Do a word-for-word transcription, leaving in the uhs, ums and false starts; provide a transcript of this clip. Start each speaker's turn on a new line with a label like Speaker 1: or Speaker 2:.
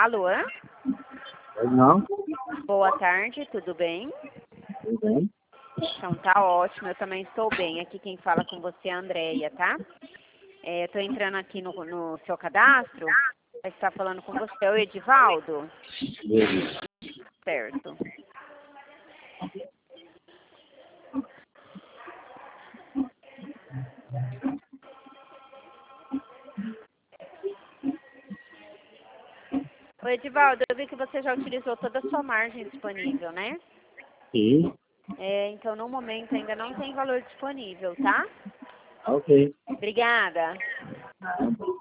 Speaker 1: Alô?
Speaker 2: Pois não?
Speaker 1: Boa tarde, tudo bem?
Speaker 2: Tudo bem?
Speaker 1: Então tá ótimo, eu também estou bem. Aqui quem fala com você é a Andréia, tá? É, eu tô entrando aqui no, no seu cadastro. Vai estar falando com você, é o Edivaldo?
Speaker 2: Beleza.
Speaker 1: Certo. Ô Edivaldo, eu vi que você já utilizou toda a sua margem disponível, né?
Speaker 2: Sim.
Speaker 1: É, então no momento ainda não tem valor disponível, tá?
Speaker 2: Ok.
Speaker 1: Obrigada.